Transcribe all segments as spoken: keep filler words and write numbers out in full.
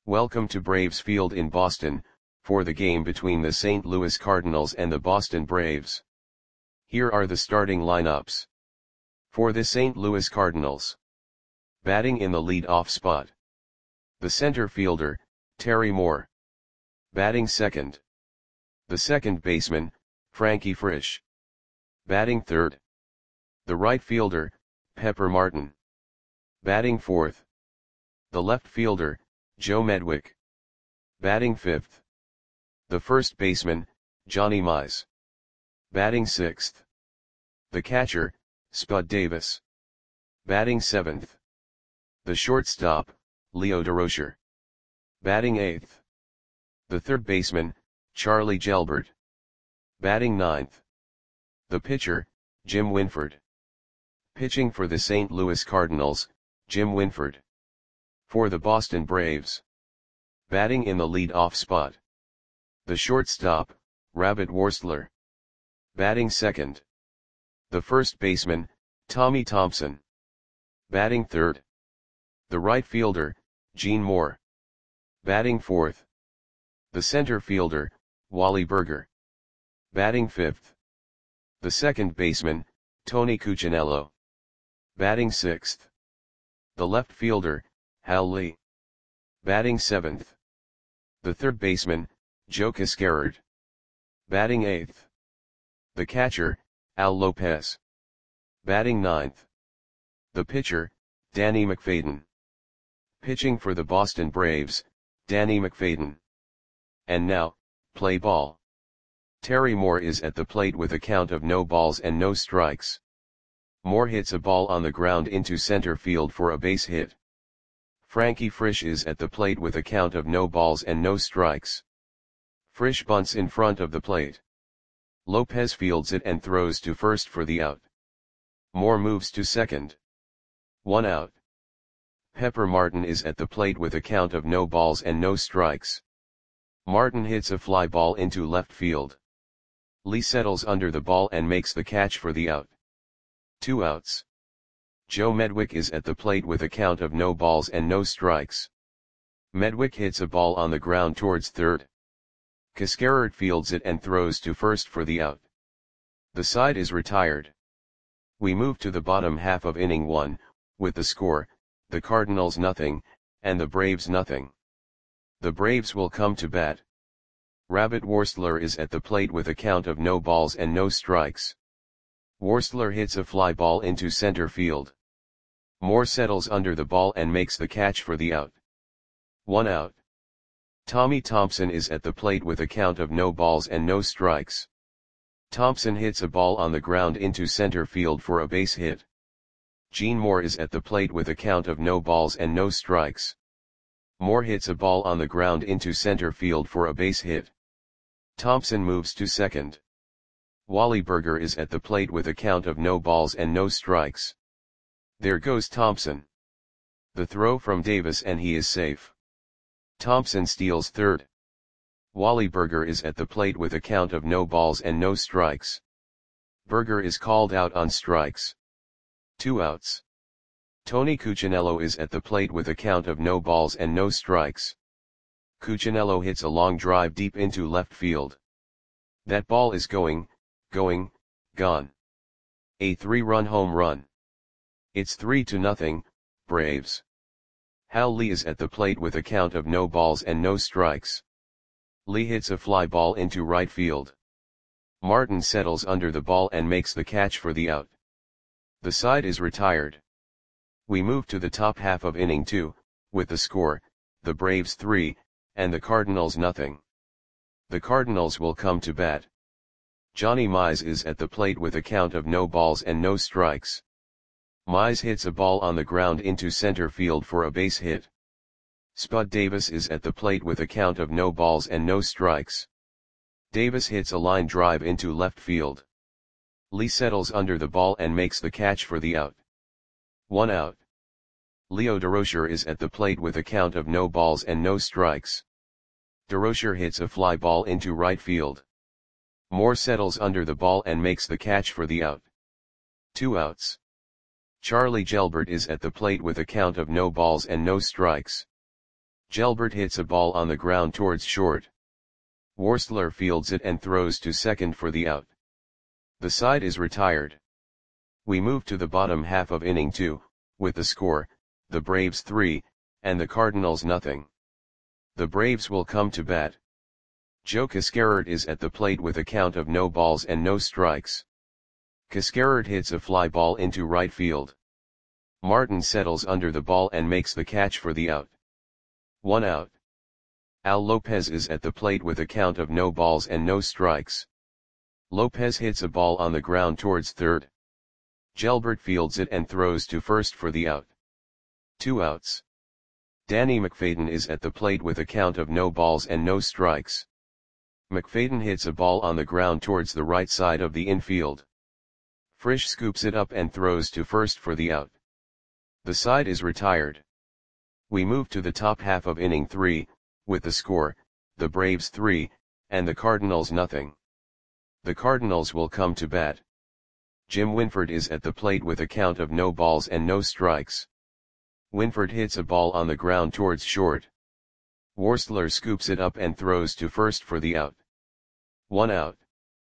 Welcome to Braves Field in Boston, for the game between the Saint Louis Cardinals and the Boston Braves. Here are the starting lineups. For the Saint Louis Cardinals. Batting in the lead-off spot. The center fielder, Terry Moore. Batting second. The second baseman, Frankie Frisch. Batting third. The right fielder, Pepper Martin. Batting fourth. The left fielder, Joe Medwick. Batting fifth. The first baseman, Johnny Mize. Batting sixth. The catcher, Spud Davis. Batting seventh. The shortstop, Leo Durocher. Batting eighth. The third baseman, Charlie Gelbert. Batting ninth. The pitcher, Jim Winford. Pitching for the Saint Louis Cardinals, Jim Winford. For the Boston Braves. Batting in the lead-off spot. The shortstop, Rabbit Worstler. Batting second. The first baseman, Tommy Thompson. Batting third. The right fielder, Gene Moore. Batting fourth. The center fielder, Wally Burger. Batting fifth. The second baseman, Tony Cuccinello. Batting sixth. The left fielder, Hal Lee. Batting seventh. The third baseman, Joe Cascarard. Batting eighth. The catcher, Al Lopez. Batting ninth. The pitcher, Danny McFadden. Pitching for the Boston Braves, Danny McFadden. And now, play ball. Terry Moore is at the plate with a count of no balls and no strikes. Moore hits a ball on the ground into center field for a base hit. Frankie Frisch is at the plate with a count of no balls and no strikes. Frisch bunts in front of the plate. Lopez fields it and throws to first for the out. Moore moves to second. One out. Pepper Martin is at the plate with a count of no balls and no strikes. Martin hits a fly ball into left field. Lee settles under the ball and makes the catch for the out. Two outs. Joe Medwick is at the plate with a count of no balls and no strikes. Medwick hits a ball on the ground towards third. Cascarard fields it and throws to first for the out. The side is retired. We move to the bottom half of inning one, with the score, the Cardinals nothing, and the Braves nothing. The Braves will come to bat. Rabbit Worstler is at the plate with a count of no balls and no strikes. Worstler hits a fly ball into center field. Moore settles under the ball and makes the catch for the out. One out. Tommy Thompson is at the plate with a count of no balls and no strikes. Thompson hits a ball on the ground into center field for a base hit. Gene Moore is at the plate with a count of no balls and no strikes. Moore hits a ball on the ground into center field for a base hit. Thompson moves to second. Wally Burger is at the plate with a count of no balls and no strikes. There goes Thompson. The throw from Davis and he is safe. Thompson steals third. Wally Burger is at the plate with a count of no balls and no strikes. Burger is called out on strikes. Two outs. Tony Cuccinello is at the plate with a count of no balls and no strikes. Cuccinello hits a long drive deep into left field. That ball is going, going, gone. A three-run home run. It's three to nothing, Braves. Hal Lee is at the plate with a count of no balls and no strikes. Lee hits a fly ball into right field. Martin settles under the ball and makes the catch for the out. The side is retired. We move to the top half of inning two, with the score, the Braves three, and the Cardinals nothing. The Cardinals will come to bat. Johnny Mize is at the plate with a count of no balls and no strikes. Mize hits a ball on the ground into center field for a base hit. Spud Davis is at the plate with a count of no balls and no strikes. Davis hits a line drive into left field. Lee settles under the ball and makes the catch for the out. One out. Leo Durocher is at the plate with a count of no balls and no strikes. Durocher hits a fly ball into right field. Moore settles under the ball and makes the catch for the out. Two outs. Charlie Gelbert is at the plate with a count of no balls and no strikes. Gelbert hits a ball on the ground towards short. Worstler fields it and throws to second for the out. The side is retired. We move to the bottom half of inning two, with the score, the Braves three, and the Cardinals nothing. The Braves will come to bat. Joe Cascarard is at the plate with a count of no balls and no strikes. Cascarard hits a fly ball into right field. Martin settles under the ball and makes the catch for the out. One out. Al Lopez is at the plate with a count of no balls and no strikes. Lopez hits a ball on the ground towards third. Gelbert fields it and throws to first for the out. Two outs. Danny McFadden is at the plate with a count of no balls and no strikes. McFadden hits a ball on the ground towards the right side of the infield. Frisch scoops it up and throws to first for the out. The side is retired. We move to the top half of inning three, with the score, the Braves three, and the Cardinals nothing. The Cardinals will come to bat. Jim Winford is at the plate with a count of no balls and no strikes. Winford hits a ball on the ground towards short. Worstler scoops it up and throws to first for the out. One out.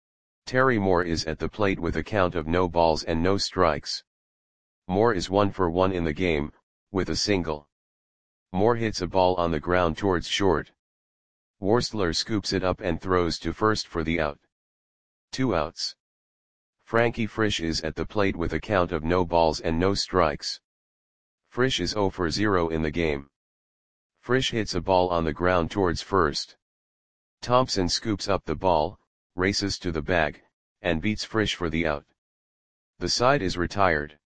Terry Moore is at the plate with a count of no balls and no strikes. Moore is one for one in the game, with a single. Moore hits a ball on the ground towards short. Worstler scoops it up and throws to first for the out. Two outs. Frankie Frisch is at the plate with a count of no balls and no strikes. Frisch is zero for zero in the game. Frisch hits a ball on the ground towards first. Thompson scoops up the ball, races to the bag, and beats Frisch for the out. The side is retired.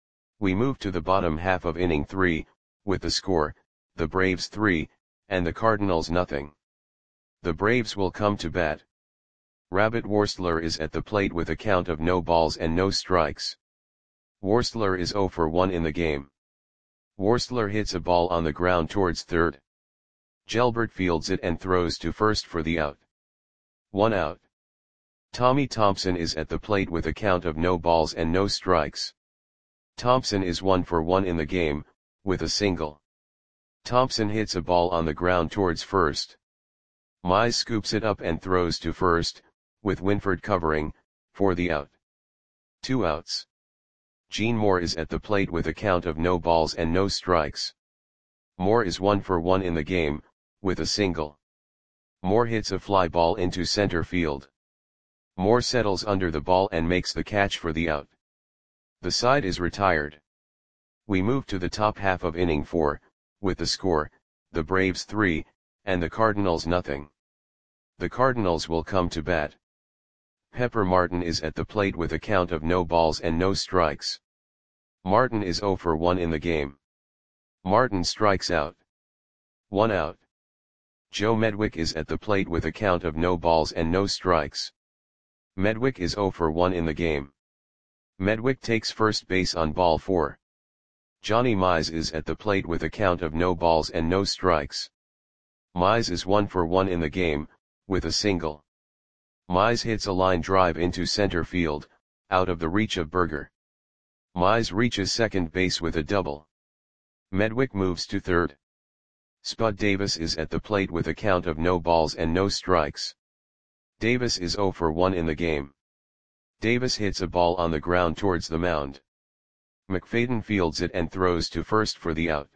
We move to the bottom half of inning three, with the score, the Braves three, and the Cardinals nothing. The Braves will come to bat. Rabbit Worstler is at the plate with a count of no balls and no strikes. Worstler is zero for one in the game. Worstler hits a ball on the ground towards third. Gelbert fields it and throws to first for the out. One out. Tommy Thompson is at the plate with a count of no balls and no strikes. Thompson is one for one in the game, with a single. Thompson hits a ball on the ground towards first. Mize scoops it up and throws to first, with Winford covering, for the out. Two outs. Gene Moore is at the plate with a count of no balls and no strikes. Moore is one for one in the game, with a single. Moore hits a fly ball into center field. Moore settles under the ball and makes the catch for the out. The side is retired. We move to the top half of inning four, with the score, the Braves three, and the Cardinals nothing. The Cardinals will come to bat. Pepper Martin is at the plate with a count of no balls and no strikes. Martin is zero for one in the game. Martin strikes out. One out. Joe Medwick is at the plate with a count of no balls and no strikes. Medwick is zero for one in the game. Medwick takes first base on ball four. Johnny Mize is at the plate with a count of no balls and no strikes. Mize is one for one in the game, with a single. Mize hits a line drive into center field, out of the reach of Berger. Mize reaches second base with a double. Medwick moves to third. Spud Davis is at the plate with a count of no balls and no strikes. Davis is zero for one in the game. Davis hits a ball on the ground towards the mound. McFadden fields it and throws to first for the out.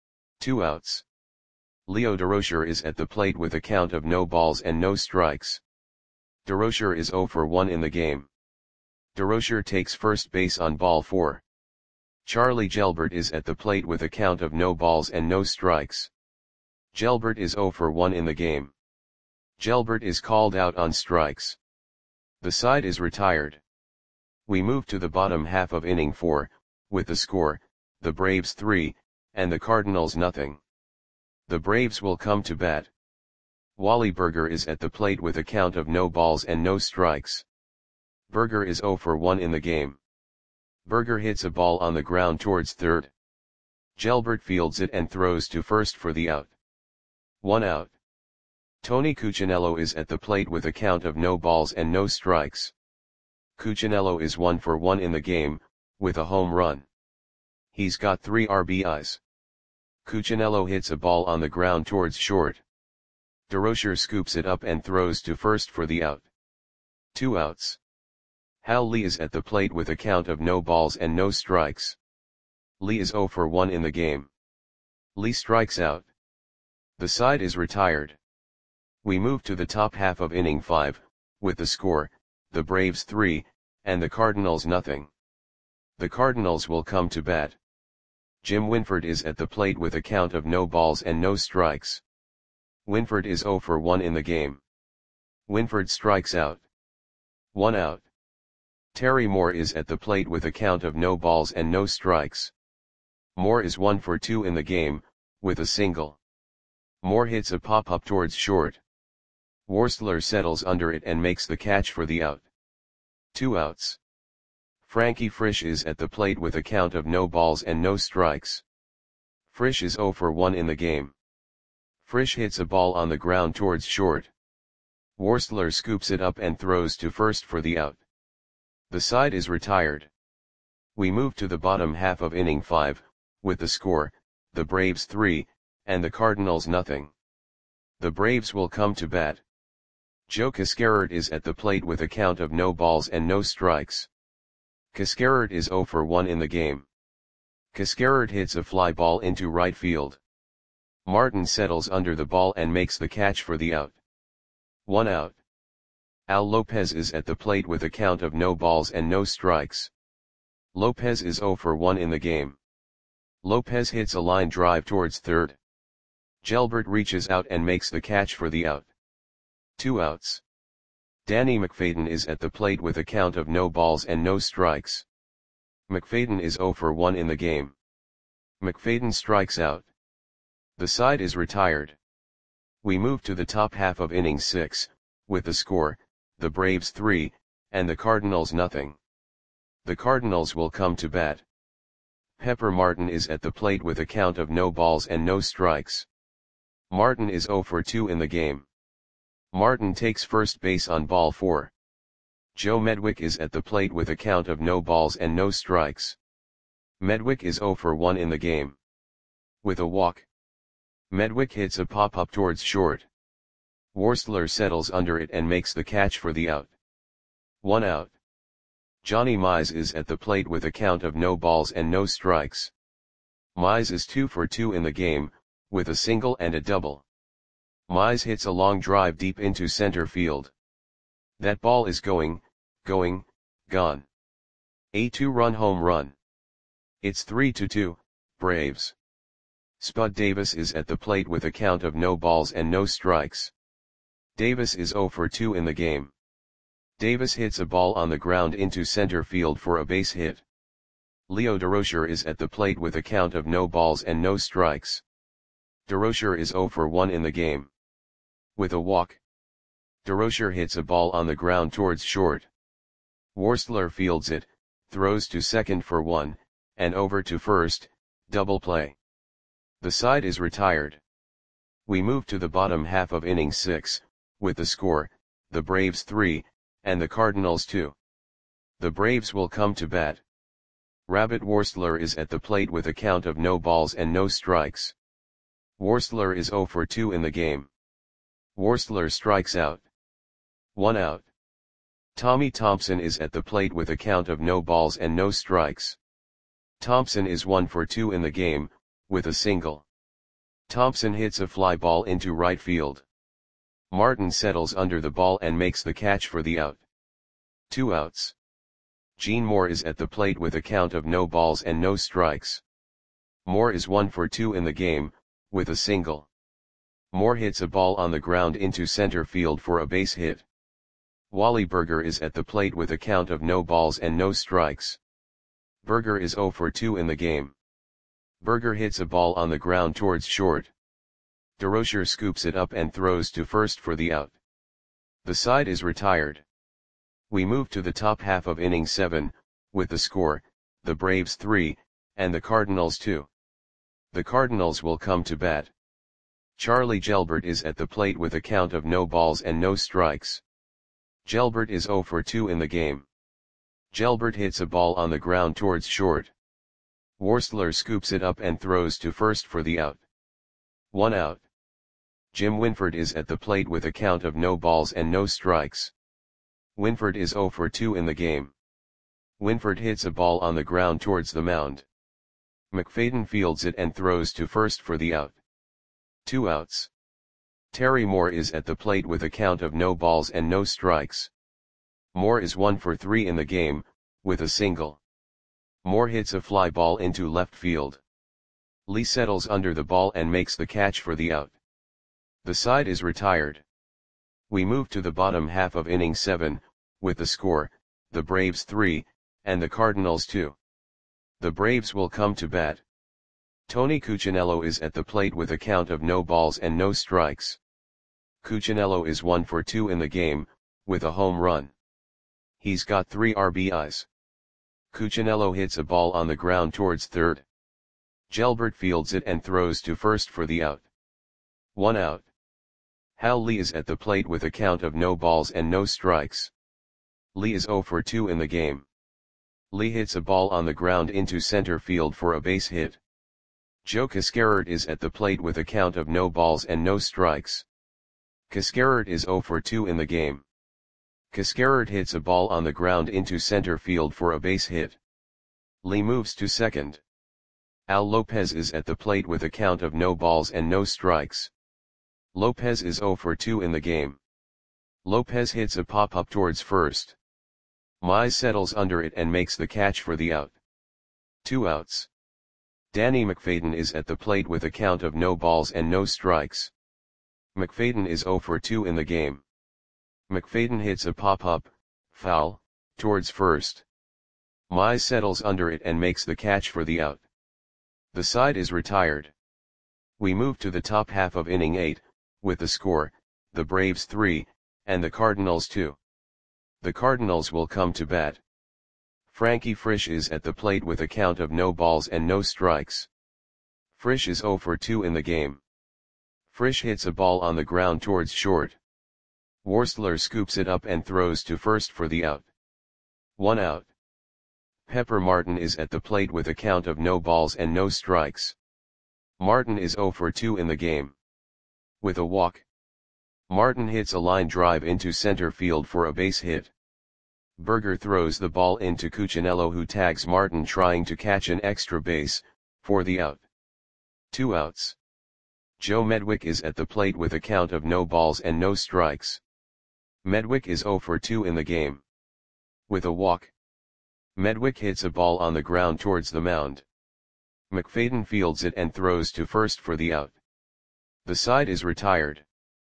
Two outs. Leo Durocher is at the plate with a count of no balls and no strikes. Durocher is zero for one in the game. Durocher takes first base on ball four. Charlie Gelbert is at the plate with a count of no balls and no strikes. Gelbert is zero for one in the game. Gelbert is called out on strikes. The side is retired. We move to the bottom half of inning four, with the score, the Braves three, and the Cardinals nothing. The Braves will come to bat. Wally Berger is at the plate with a count of no balls and no strikes. Berger is zero for one in the game. Berger hits a ball on the ground towards third. Gelbert fields it and throws to first for the out. One out. Tony Cuccinello is at the plate with a count of no balls and no strikes. Cuccinello is one for one in the game, with a home run. He's got three R B Is. Cuccinello hits a ball on the ground towards short. DeRocher scoops it up and throws to first for the out. Two outs. Hal Lee is at the plate with a count of no balls and no strikes. Lee is oh for one in the game. Lee strikes out. The side is retired. We move to the top half of inning five, with the score, the Braves three, and the Cardinals nothing. The Cardinals will come to bat. Jim Winford is at the plate with a count of no balls and no strikes. Winford is oh for one in the game. Winford strikes out. One out. Terry Moore is at the plate with a count of no balls and no strikes. Moore is one for two in the game, with a single. Moore hits a pop-up towards short. Worstler settles under it and makes the catch for the out. Two outs. Frankie Frisch is at the plate with a count of no balls and no strikes. Frisch is oh for one in the game. Frisch hits a ball on the ground towards short. Worstler scoops it up and throws to first for the out. The side is retired. We move to the bottom half of inning five, with the score, the Braves three, and the Cardinals nothing. The Braves will come to bat. Joe Cascarert is at the plate with a count of no balls and no strikes. Cascarert is oh for one in the game. Cascarert hits a fly ball into right field. Martin settles under the ball and makes the catch for the out. One out. Al Lopez is at the plate with a count of no balls and no strikes. Lopez is oh for one in the game. Lopez hits a line drive towards third. Gelbert reaches out and makes the catch for the out. Two outs. Danny McFadden is at the plate with a count of no balls and no strikes. McFadden is oh for one in the game. McFadden strikes out. The side is retired. We move to the top half of inning six, with the score, the Braves three, and the Cardinals nothing. The Cardinals will come to bat. Pepper Martin is at the plate with a count of no balls and no strikes. Martin is oh for two in the game. Martin takes first base on ball four. Joe Medwick is at the plate with a count of no balls and no strikes. Medwick is oh for one in the game. With a walk. Medwick hits a pop-up towards short. Worstler settles under it and makes the catch for the out. One out. Johnny Mize is at the plate with a count of no balls and no strikes. Mize is two for two in the game, with a single and a double. Mize hits a long drive deep into center field. That ball is going, going, gone. A two-run home run. It's three to two, Braves. Spud Davis is at the plate with a count of no balls and no strikes. Davis is oh for two in the game. Davis hits a ball on the ground into center field for a base hit. Leo DeRocher is at the plate with a count of no balls and no strikes. DeRocher is oh for one in the game. With a walk. DeRocher hits a ball on the ground towards short. Worstler fields it, throws to second for one, and over to first, double play. The side is retired. We move to the bottom half of inning six, with the score, the Braves three, and the Cardinals two. The Braves will come to bat. Rabbit Worstler is at the plate with a count of no balls and no strikes. Worstler is oh for two in the game. Worstler strikes out. One out. Tommy Thompson is at the plate with a count of no balls and no strikes. Thompson is one for two in the game, with a single. Thompson hits a fly ball into right field. Martin settles under the ball and makes the catch for the out. Two outs. Gene Moore is at the plate with a count of no balls and no strikes. Moore is one for two in the game, with a single. Moore hits a ball on the ground into center field for a base hit. Wally Berger is at the plate with a count of no balls and no strikes. Berger is oh for two in the game. Berger hits a ball on the ground towards short. DeRocher scoops it up and throws to first for the out. The side is retired. We move to the top half of inning seven, with the score, the Braves three, and the Cardinals two. The Cardinals will come to bat. Charlie Gelbert is at the plate with a count of no balls and no strikes. Gelbert is oh for two in the game. Gelbert hits a ball on the ground towards short. Worstler scoops it up and throws to first for the out. One out. Jim Winford is at the plate with a count of no balls and no strikes. Winford is oh for two in the game. Winford hits a ball on the ground towards the mound. McFadden fields it and throws to first for the out. Two outs. Terry Moore is at the plate with a count of no balls and no strikes. Moore is one for three in the game, with a single. Moore hits a fly ball into left field. Lee settles under the ball and makes the catch for the out. The side is retired. We move to the bottom half of inning seven, with the score, the Braves three, and the Cardinals two. The Braves will come to bat. Tony Cuccinello is at the plate with a count of no balls and no strikes. Cuccinello is one for two in the game, with a home run. He's got three R B Is. Cuccinello hits a ball on the ground towards third. Gelbert fields it and throws to first for the out. One out. Hal Lee is at the plate with a count of no balls and no strikes. Lee is oh for two in the game. Lee hits a ball on the ground into center field for a base hit. Joe Cascarert is at the plate with a count of no balls and no strikes. Cascarert is oh for two in the game. Cascarert hits a ball on the ground into center field for a base hit. Lee moves to second. Al Lopez is at the plate with a count of no balls and no strikes. Lopez is oh for two in the game. Lopez hits a pop-up towards first. Mize settles under it and makes the catch for the out. Two outs. Danny McFadden is at the plate with a count of no balls and no strikes. McFadden is oh for two in the game. McFadden hits a pop-up, foul, towards first. Mize settles under it and makes the catch for the out. The side is retired. We move to the top half of inning eight, with the score, the Braves three, and the Cardinals two. The Cardinals will come to bat. Frankie Frisch is at the plate with a count of no balls and no strikes. Frisch is oh for two in the game. Frisch hits a ball on the ground towards short. Worstler scoops it up and throws to first for the out. One out. Pepper Martin is at the plate with a count of no balls and no strikes. Martin is oh for two in the game. With a walk. Martin hits a line drive into center field for a base hit. Berger throws the ball into Cuccinello, who tags Martin trying to catch an extra base, for the out. Two outs. Joe Medwick is at the plate with a count of no balls and no strikes. Medwick is oh for two in the game. With a walk. Medwick hits a ball on the ground towards the mound. McFadden fields it and throws to first for the out. The side is retired.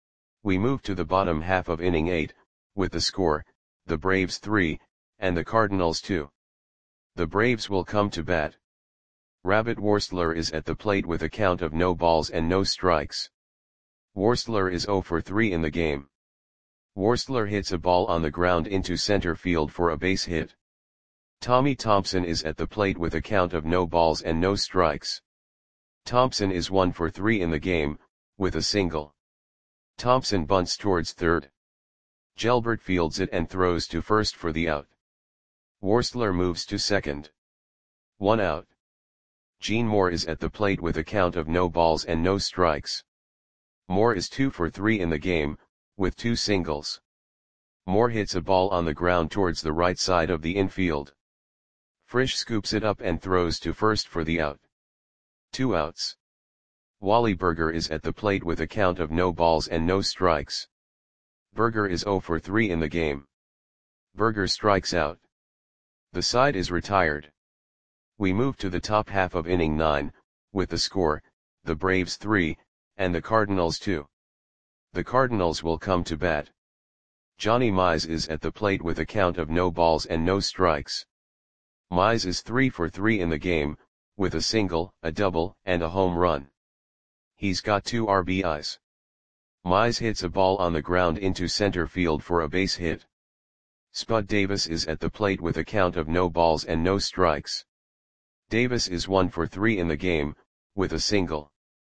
We move to the bottom half of inning eight, with the score, the Braves three, and the Cardinals two. The Braves will come to bat. Rabbit Worstler is at the plate with a count of no balls and no strikes. Worstler is oh for three in the game. Worstler hits a ball on the ground into center field for a base hit. Tommy Thompson is at the plate with a count of no balls and no strikes. Thompson is one for three in the game, with a single. Thompson bunts towards third. Gelbert fields it and throws to first for the out. Worstler moves to second. One out. Gene Moore is at the plate with a count of no balls and no strikes. Moore is two for three in the game, with two singles. Moore hits a ball on the ground towards the right side of the infield. Frisch scoops it up and throws to first for the out. Two outs. Wally Berger is at the plate with a count of no balls and no strikes. Berger is oh for three in the game. Berger strikes out. The side is retired. We move to the top half of inning nine, with the score, the Braves three, and the Cardinals two. The Cardinals will come to bat. Johnny Mize is at the plate with a count of no balls and no strikes. Mize is three for three in the game, with a single, a double, and a home run. He's got two R B Is. Mize hits a ball on the ground into center field for a base hit. Spud Davis is at the plate with a count of no balls and no strikes. Davis is one for three in the game, with a single.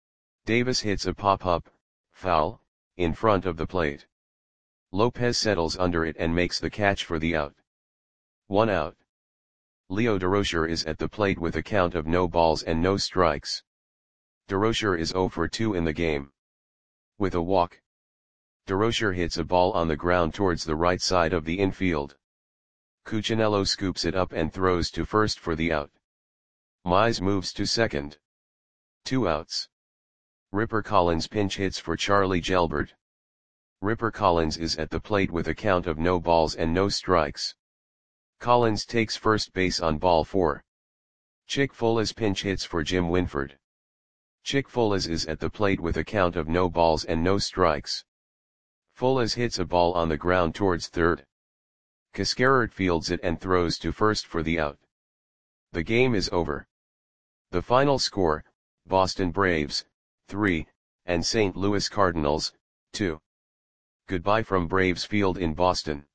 Davis hits a pop-up, foul, in front of the plate. Lopez settles under it and makes the catch for the out. One out. Leo Durocher is at the plate with a count of no balls and no strikes. Durocher is zero for two in the game. With a walk, Durocher hits a ball on the ground towards the right side of the infield. Cuccinello scoops it up and throws to first for the out. Mize moves to second. Two outs. Ripper Collins pinch hits for Charlie Gelbert. Ripper Collins is at the plate with a count of no balls and no strikes. Collins takes first base on ball four. Chick Folas pinch hits for Jim Winford. Chick Folas is at the plate with a count of no balls and no strikes. Folas hits a ball on the ground towards third. Cascarert fields it and throws to first for the out. The game is over. The final score, Boston Braves, three, and Saint Louis Cardinals, two. Goodbye from Braves Field in Boston.